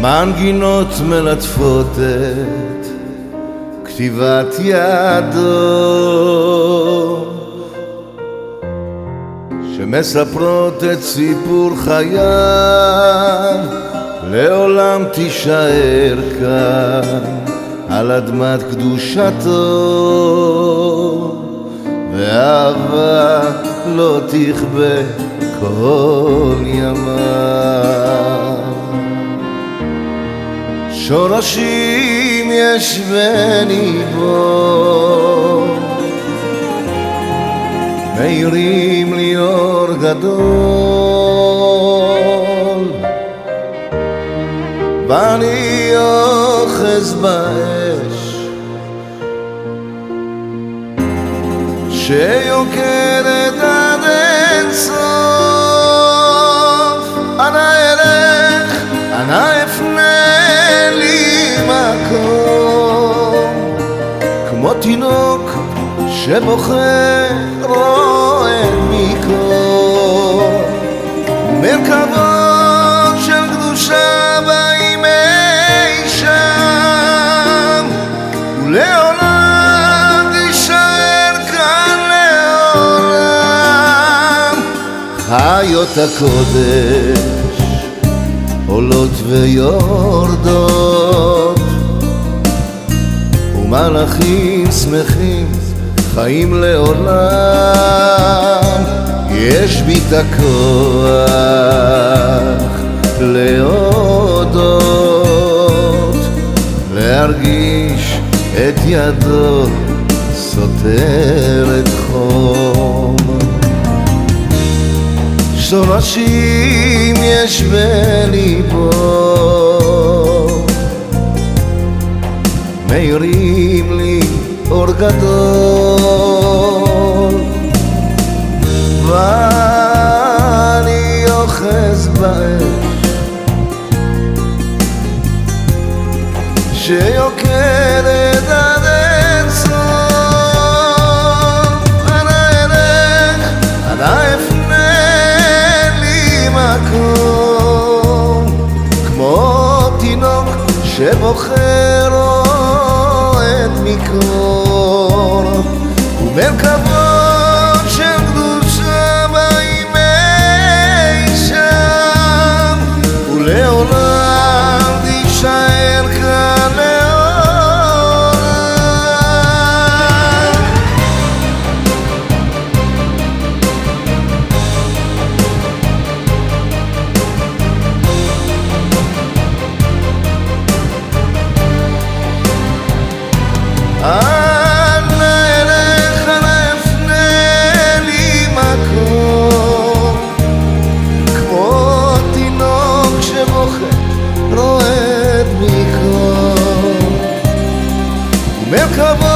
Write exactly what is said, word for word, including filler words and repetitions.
מנגינות מלטפות את כתיבת ידו, שמספרות את סיפור חייו, לעולם תישאר כאן על אדמת קדושתו, ואהבה לא תכבה כל ימיו. שורשים יש בליבו, מאירים לי אור גדול, ואני אוחז באש שיוקדת עד אין סוף. אנה אלך, אנה אפנה לי מקום, כמו תינוק שבוחר רועד מקור, מרכבות של קדושה באים אי שם, ולעולם תישאר כאן לעולם. חיות הקודש עולות ויורדות, ומלאכים שמחים חיים לעולם. יש בי את הכוח להודות, להרגיש את ידו סותרת חום. שורשים יש בליבו, מאירים לי אור גדול, ואני אוחז באש שיוקדת עד אין סוף. אנה אלך, אנה אפנה לי מקום, כמו תינוק שבוחר רועד מקור, ומרכבות של קדושה באים אי שם, ולעולם תישאר כאן לעולם. Come on.